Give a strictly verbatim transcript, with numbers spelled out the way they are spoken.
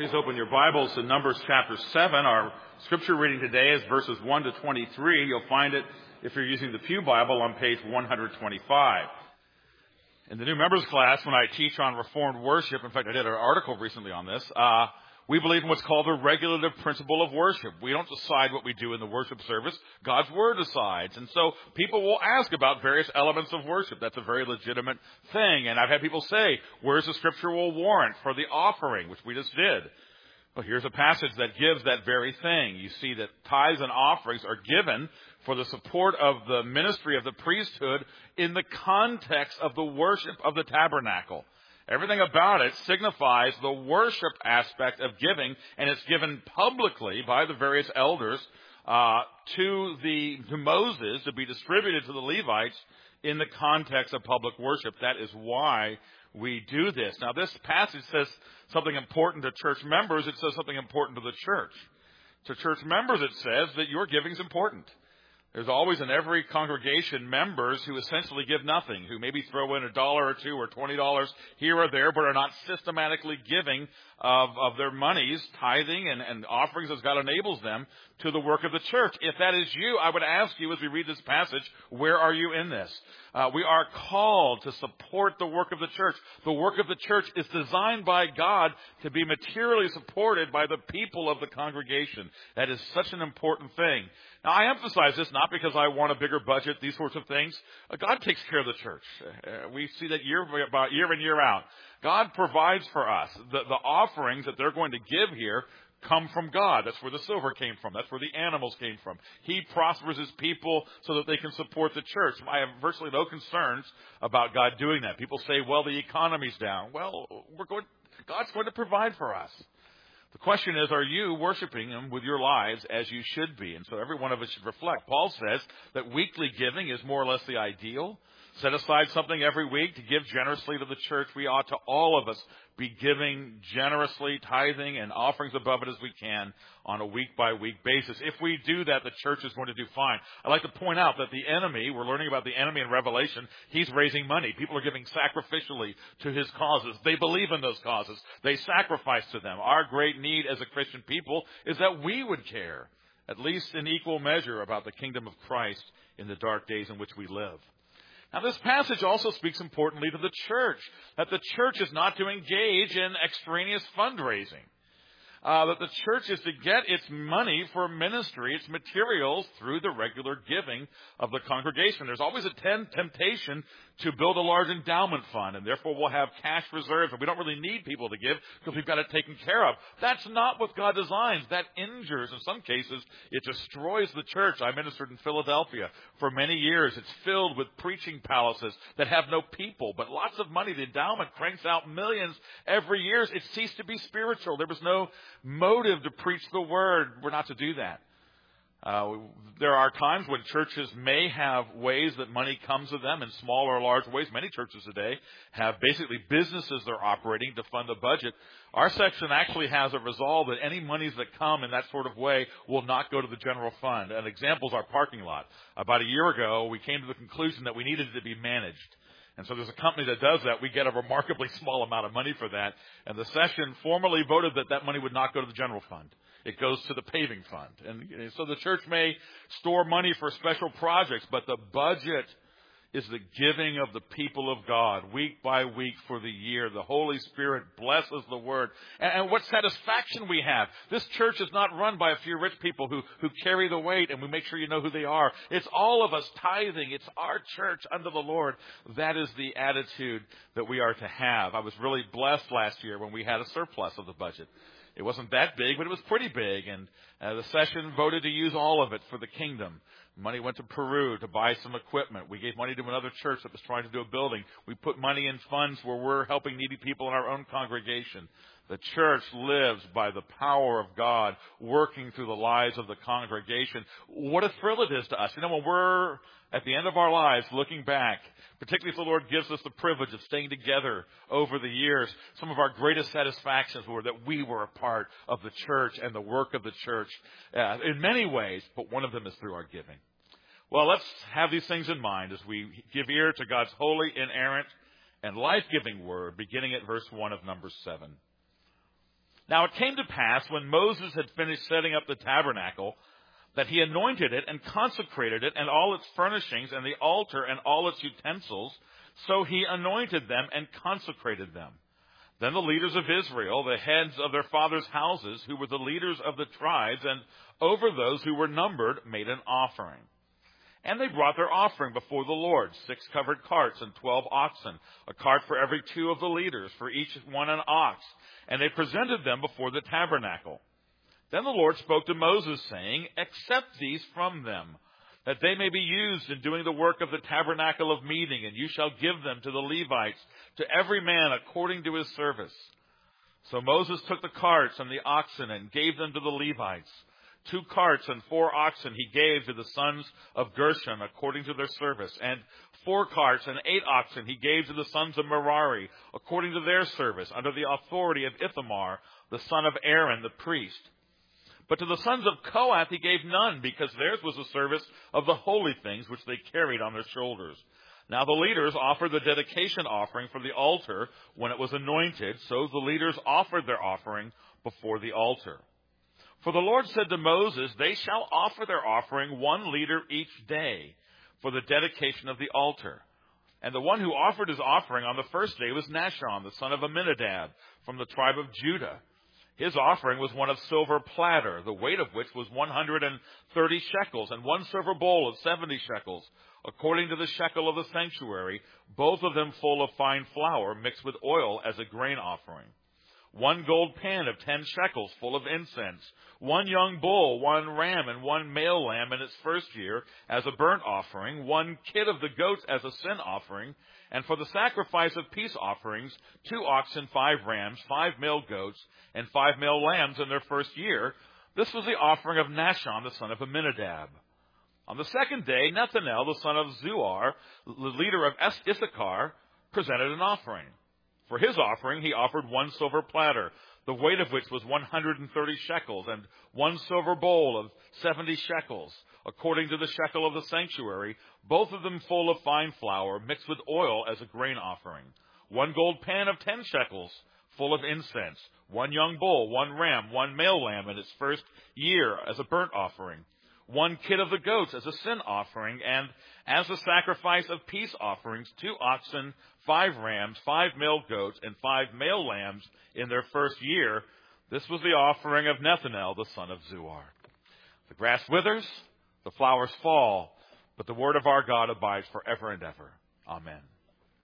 Please open your Bibles to Numbers chapter seven. Our scripture reading today is verses one to twenty-three. You'll find it, if you're using the Pew Bible, on page one twenty-five. In the new members class, when I teach on Reformed worship, in fact, I did an article recently on this, uh, we believe in what's called the regulative principle of worship. We don't decide what we do in the worship service. God's Word decides. And so people will ask about various elements of worship. That's a very legitimate thing. And I've had people say, where's the scriptural warrant for the offering, which we just did? Well, here's a passage that gives that very thing. You see that tithes and offerings are given for the support of the ministry of the priesthood in the context of the worship of the tabernacle. Everything about it signifies the worship aspect of giving, and it's given publicly by the various elders uh, to the to Moses to be distributed to the Levites in the context of public worship. That is why we do this. Now, this passage says something important to church members. It says something important to the church. To church members, it says that your giving is important. There's always in every congregation members who essentially give nothing, who maybe throw in a dollar or two or twenty dollars here or there, but are not systematically giving of, of their monies, tithing and, and offerings as God enables them to the work of the church. If that is you, I would ask you as we read this passage, where are you in this? Uh, we are called to support the work of the church. The work of the church is designed by God to be materially supported by the people of the congregation. That is such an important thing. Now, I emphasize this not because I want a bigger budget, these sorts of things. Uh, God takes care of the church. Uh, we see that year about year in, year out. God provides for us. The, the offerings that they're going to give here come from God. That's where the silver came from. That's where the animals came from. He prospers his people so that they can support the church. I have virtually no concerns about God doing that. People say, well, the economy's down. Well, we're going, God's going to provide for us. The question is, are you worshiping him with your lives as you should be? And so every one of us should reflect. Paul says that weekly giving is more or less the ideal. Set aside something every week to give generously to the church. We ought to, all of us, be giving generously, tithing and offerings above it as we can on a week-by-week basis. If we do that, the church is going to do fine. I'd like to point out that the enemy, we're learning about the enemy in Revelation, he's raising money. People are giving sacrificially to his causes. They believe in those causes. They sacrifice to them. Our great need as a Christian people is that we would care, at least in equal measure, about the kingdom of Christ in the dark days in which we live. Now, this passage also speaks importantly to the church, that the church is not to engage in extraneous fundraising. Uh, that the church is to get its money for ministry, its materials, through the regular giving of the congregation. There's always a ten- temptation to build a large endowment fund, and therefore we'll have cash reserves, and we don't really need people to give because we've got it taken care of. That's not what God designs. That injures. In some cases, it destroys the church. I ministered in Philadelphia for many years. It's filled with preaching palaces that have no people, but lots of money. The endowment cranks out millions every year. It ceased to be spiritual. There was no motive to preach the word. We're not to do that. Uh, there are times when churches may have ways that money comes to them in small or large ways. Many churches today have basically businesses they're operating to fund the budget. Our section actually has a resolve that any monies that come in that sort of way will not go to the general fund. An example is our parking lot. About a year ago, we came to the conclusion that we needed it to be managed. And so there's a company that does that. We get a remarkably small amount of money for that. And the session formally voted that that money would not go to the general fund. It goes to the paving fund. And so the church may store money for special projects, but the budget is the giving of the people of God week by week for the year. The Holy Spirit blesses the word. And, and what satisfaction we have. This church is not run by a few rich people who, who carry the weight and we make sure you know who they are. It's all of us tithing. It's our church under the Lord. That is the attitude that we are to have. I was really blessed last year when we had a surplus of the budget. It wasn't that big, but it was pretty big. And uh, the session voted to use all of it for the kingdom. Money went to Peru to buy some equipment. We gave money to another church that was trying to do a building. We put money in funds where we're helping needy people in our own congregation. The church lives by the power of God working through the lives of the congregation. What a thrill it is to us. You know, when we're at the end of our lives looking back, particularly if the Lord gives us the privilege of staying together over the years, some of our greatest satisfactions were that we were a part of the church and the work of the church uh, in many ways, but one of them is through our giving. Well, let's have these things in mind as we give ear to God's holy, inerrant, and life-giving word, beginning at verse one of Numbers seven. Now it came to pass, when Moses had finished setting up the tabernacle, that he anointed it and consecrated it and all its furnishings and the altar and all its utensils. So he anointed them and consecrated them. Then the leaders of Israel, the heads of their fathers' houses, who were the leaders of the tribes, and over those who were numbered, made an offering. And they brought their offering before the Lord, six covered carts and twelve oxen, a cart for every two of the leaders, for each one an ox. And they presented them before the tabernacle. Then the Lord spoke to Moses, saying, Accept these from them, that they may be used in doing the work of the tabernacle of meeting, and you shall give them to the Levites, to every man according to his service. So Moses took the carts and the oxen and gave them to the Levites. Two carts and four oxen he gave to the sons of Gershon according to their service, and four carts and eight oxen he gave to the sons of Merari according to their service, under the authority of Ithamar, the son of Aaron, the priest. But to the sons of Kohath he gave none, because theirs was the service of the holy things which they carried on their shoulders. Now the leaders offered the dedication offering for the altar when it was anointed, so the leaders offered their offering before the altar. For the Lord said to Moses, They shall offer their offering one leader each day for the dedication of the altar. And the one who offered his offering on the first day was Nashon, the son of Amminadab, from the tribe of Judah. His offering was one of silver platter, the weight of which was one hundred thirty shekels, and one silver bowl of seventy shekels, according to the shekel of the sanctuary, both of them full of fine flour mixed with oil as a grain offering. One gold pan of ten shekels full of incense, one young bull, one ram, and one male lamb in its first year as a burnt offering, one kid of the goats as a sin offering, and for the sacrifice of peace offerings, two oxen, five rams, five male goats, and five male lambs in their first year. This was the offering of Nashon, the son of Amminadab. On the second day, Nethanel, the son of Zuar, the leader of Issachar, presented an offering. For his offering, he offered one silver platter, the weight of which was one hundred thirty shekels, and one silver bowl of seventy shekels, according to the shekel of the sanctuary, both of them full of fine flour, mixed with oil as a grain offering. One gold pan of ten shekels, full of incense. One young bull, one ram, one male lamb in its first year as a burnt offering. One kid of the goats as a sin offering, and as a sacrifice of peace offerings, two oxen, five rams, five male goats, and five male lambs in their first year. This was the offering of Nethanel, the son of Zuar. The grass withers, the flowers fall, but the word of our God abides forever and ever. Amen.